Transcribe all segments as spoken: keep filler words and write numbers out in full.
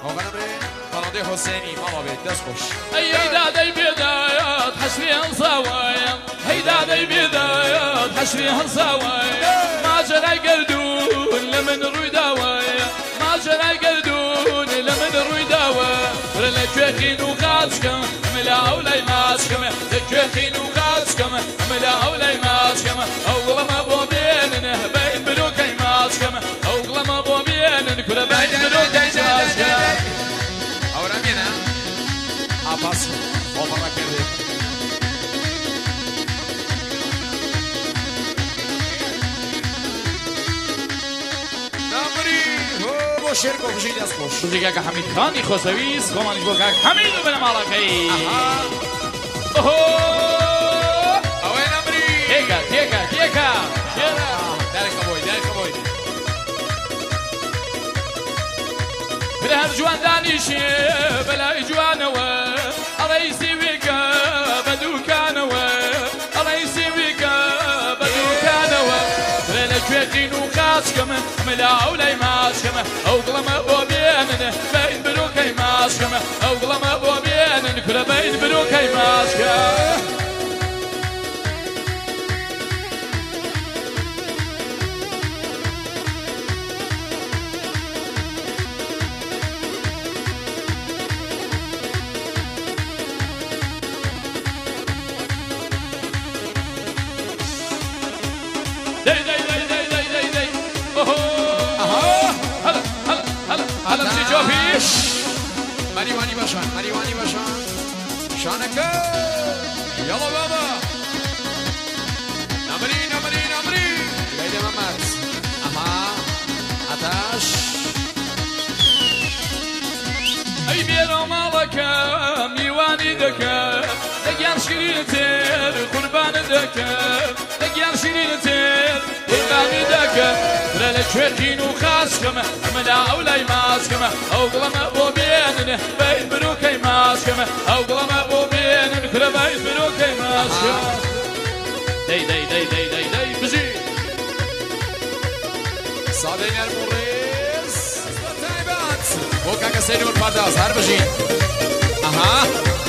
فرادي حسيني ماما بيت دسخش هيدا دي بدايات حشريها صوايا هيدا دي بدايات حشريها صوايا ما جرى قردون لمن روي دوايا ما جرى قردون لمن روي دوايا فرلك وخاتشكم ملا أولي ماسكم لك وخاتشكم ملا أولي ماسكم أول ما بو بيننا بين بلوكي ماسكم أول ما بو بيننا كل بين بلوكي ماسكم Ahora viene a paso, o para que de Namri, ho شركو بجيد اسكوش بجيكا حميد خاني خوسويس خومانش بوكا حميد بن مالكي اها اوه اوين نمري تيكا تيكا تيكا دارك ابوي دارك ابوي بلهر جوان دانيشي بلا جوانوا الرئيسي بيكا بدو كانوا الرئيسي بيكا بدو كانوا بلا كويتين وخاشكم ملا أولي ماشكم أو قلم أبو بينن بين بلوكي ماشكم أو قلم أبو بينن كل بين بلوكي ماشكم داي داي داي داي داي داي داي اوه اها هلا هلا هلا هلا بشي جوفيش ماني واني باشان ماني واني باشان شانك يلا بابا نمري نمري نمري ليلى ممات اها عطاش اي بيرو مالكا ميواني دكا دقيان شريتر قربان دكا دقيان شريتر قربان دكا لك شوكين وخاسكم ملا أولي ماسكم أو قلم أبو بينن بين بروكي ماسكم أو قلم أبو بينن كل بين بروكي ماسكم داي داي داي داي داي داي بزي صادين الموريس طيبات وكاكا سيني والباداز هار بجين اها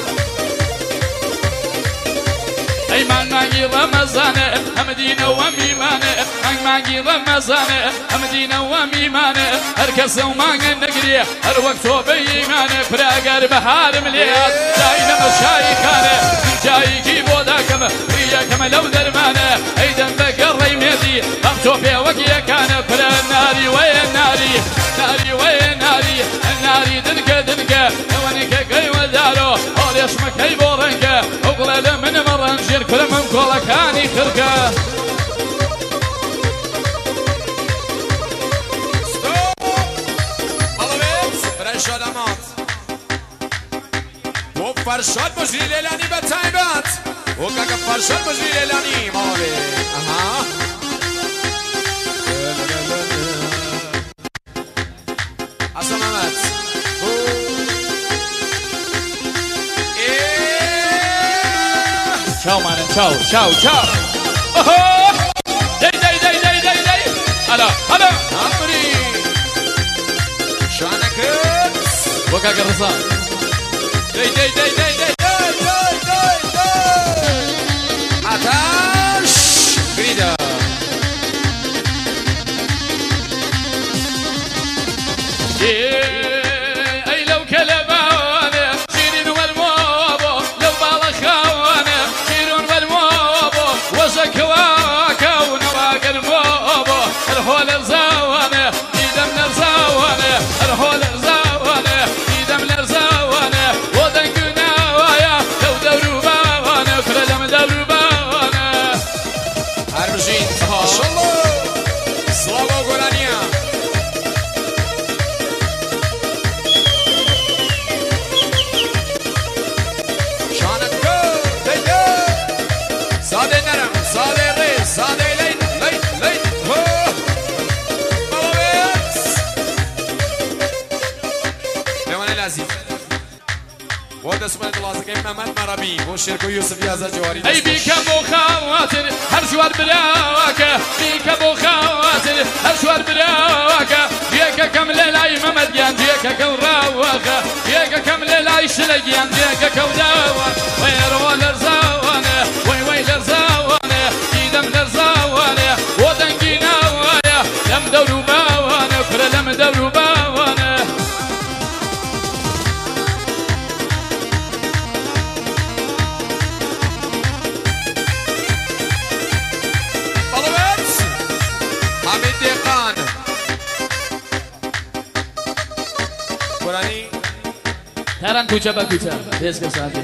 أي مان ماجي رمضان أمدينة وميمانة مان ماجي رمضان أمدينة وميمانة هركس ومان نقري هر وقت وبيمانة فراقر بحار مليات داينا مشايخانة من جايكي بوداكم رياكم لو درمانة أيضا بقر ريميدي أغتو في وقيا كان فلا الناري وين ناري ناري وين ناري الناري دنكا دنكا وانك قي ودارو أوليش مكي بورنكا أقلل من مرنجير كل من كولا كاني خرقا فرشاد امات و فرشاد مجری لیلانی به تایبات و که فرشاد مجری لیلانی ماوی اها حسن محمد چاو مانن چاو چاو چاو اوه دای دای دای دای دای دای هلا هلا عمري شانكس بوكا قرصان داي داي داي داي داي داي داي داي داي عطاش قريدة اي لو كلبانه شيرين والموبو لو بالخوانه شيرين والموبو وزكواكا ونواق الموبو الهول الزوانه اذا من الزوانه الهول الزوانه اذا من الزوانه ودنكنا ويا لو دوروا باوانه كل لم دوروا باوانه هرمجين ما شاء الله سلام وقرانيا ساده نرم ساده ریز ساده لین لین لین هو بابایت بمانه لازم و دسمت لازم که محمد مرابی و شرکو یوسف یازا جواری ای بیکم و خواتر هر جوار براکه بیکم و خواتر هر جوار براکه جیکه کم لای محمد جان جیکه کم راوه دور باوانه طلبت حمید دقان قرآنی تران کوچه با کوچه دیز که ساعتی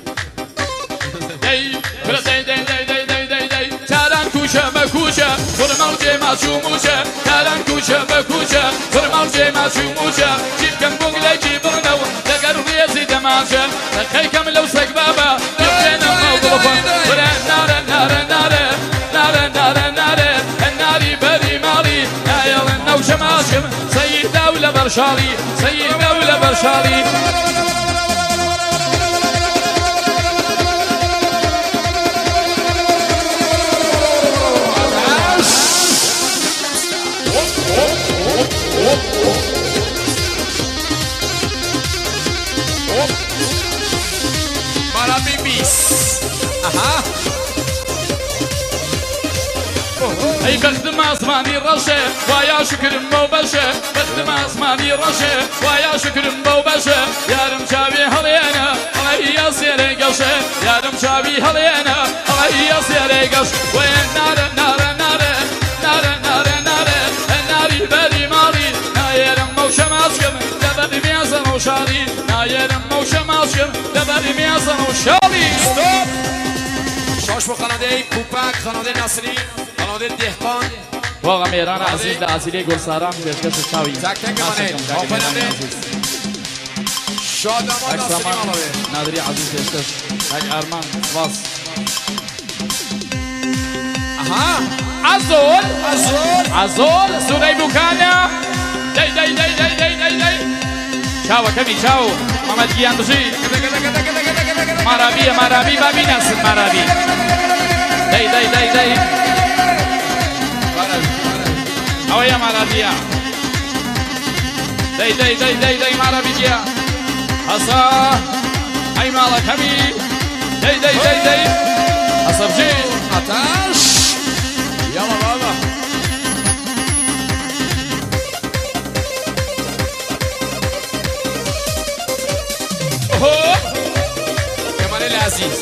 دی برا دی دی دی دی دی دی دی تران کوچه با کوچه فرمال جمع شوموشه تران کوچه با کوچه فرمال جمع شوموشه جیب کم بغله جیب نو دگر ریزی دماشه دقیق کم لو سگ بابا یبتنا موضوعا برا ناره ناره ناره ناره ناره ناره الناري بري مالي نايل النوش ماشم سيد دولة برشالي سيد دولة برشالي مرا بیمیس اها اي بخدم اسماني رشه ويا شكر مو بشه بخدم اسماني رشه ويا شكر مو بشه يارم شابي هلينا الله يا سيري قشه يارم شابي هلينا الله يا سيري قش وين نار نار نار نار نار نار الناري بري مالي نايرم مو شماسكم دبر مياسن وشالي نايرم مو شماسكم دبر مياسن وشالي ستوب شاش بو خانواده کوپک خانواده نصری خانواده دهقان واقعا میران عزیز در اصیلی گلساران بسکت شاوی تک تک منه آفرینده شادمان نصری مالوه نادری عزیز بسکت تک ارمان واس اها عزول عزول عزول سوری بوکانا دی دی دی دی دی دی دی چاو کمی چاو محمد گیان بشی مرابی مرابی بابی نسل مرابی دی دی دی دی اویا مرابیا دی دی دی دی دی مرابی گیا حسا ای مالا کمی دی دی دی دی حسب جی آتش یالا بابا کمال عزیز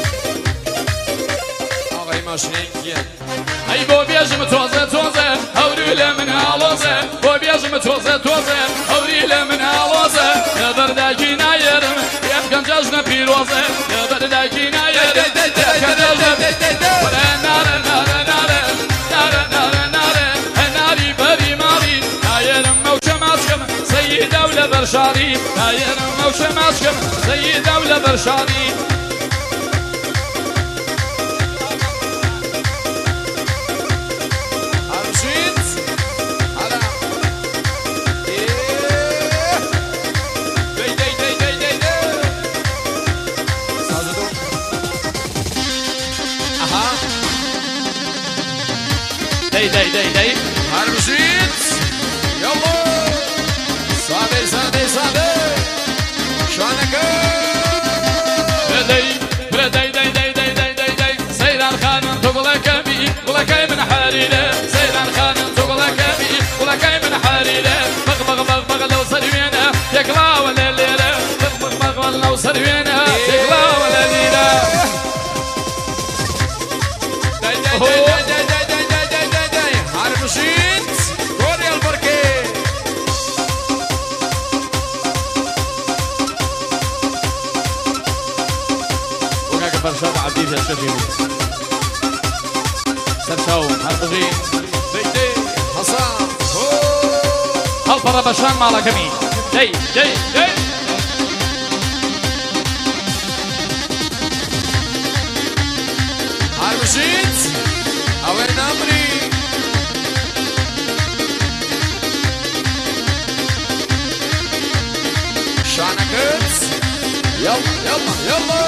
آقای ماشینه کیه ای بو بیاجم توزه توزه هوریل من هالوزه بو بیاجم توزه توزه هوریل من هالوزه یبرداکی نایرم یفکن جشن پیروزه یبرداکی نایرم یفکن جشن وره ناره ناره ناره ناره ناره ناره هناری بری ماری نایرم موشم عشقم سید دولة برشاری نایرم موشم عشقم سید دولة برشاری دی دی دی دی هرمشید یالا ساده ساده ساده شانکه بدي بدي دي دي دي دي دي دي سيدان خانم تقول كبي ولا كاي من حريره سيدان خانم تقول كبي ولا كاي من حريره بغ بغ بغ بغ لو سرينا يقلا ولا ليله بغ بغ بغ لو سرينا يقلا ولا ليله دی دی دی دی دی دی دی دی دی هرمشید گوری البرکه وكاك برشاو عبدي في الشفيو سرشاو هربغي دی دی حسن هل برا بشان مالا كمين دي دي دي هرمشید اول نمری شانکت یلا یلا یلا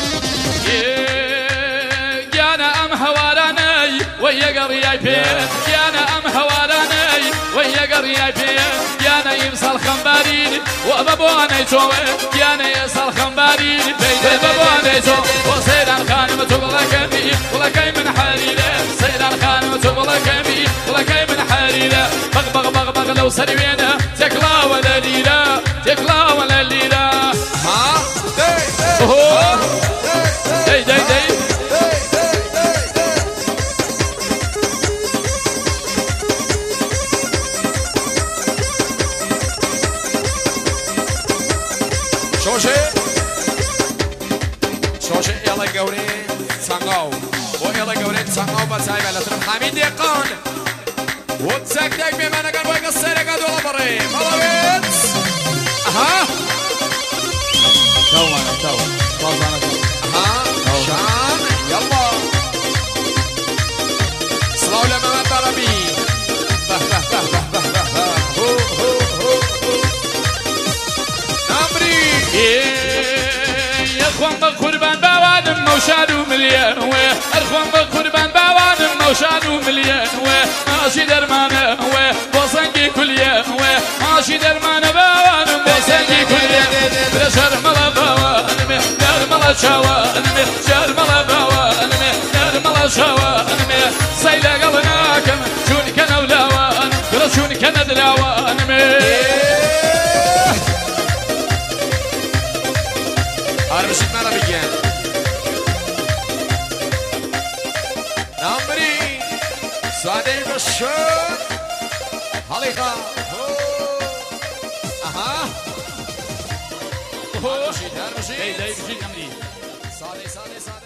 يانا ام هواراني ويا قرياي بيه يانا ام هواراني ويا قرياي بيه يانا يمسال خمبارين وبابواني توه يانا يسال خمبارين بيت بابواني توه وسيدان خانم تقول كمي ولا كاي من حريره سيدان خانم تقول كمي ولا كاي من حريره بغ بغ بغ بغ لو وسروينا تكلا ولا ليلة تكلا ولا ليلة ها دي دي دي شوشي شوشي يلا قوري تسانقو ويلا قوري تسانقو بسايبه لترم حميد يقان وتسكتك بمانا قال ويق السيرة قد ولا بري ملابيت اها تو انا تو خلاص انا تو اها شام يلا صلاة لمامات عربي به به به به به به هو هو هو نمري يا اخوان بقربان باوانم موشاد ومليان وي اخوان بقربان باوانم موشاد ومليان وي ماشي درمانه وي بوسنجي كليه وي ماشي درمانه باوانم بوسنجي كليه بلا شرمله باوانم شرمله شوانم شرمله باوانم شرمله شوانم سيله قلناكم شوني كان ولاوان بلا شوني كان دلاوانم رشيد مالا بيجان نمري سعدي بشر هاليخا اها رشيد رشيد دي دي بجيت امري سعدي سعدي سعدي